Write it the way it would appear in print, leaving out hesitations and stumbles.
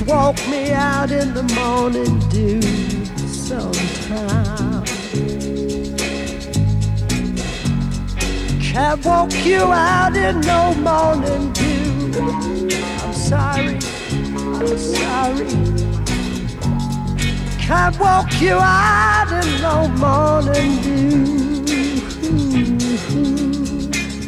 walk me out in the morning dew sometime. Can't walk you out in no morning dew. I'm sorry, I'm sorry. Can't walk you out in no morning dew.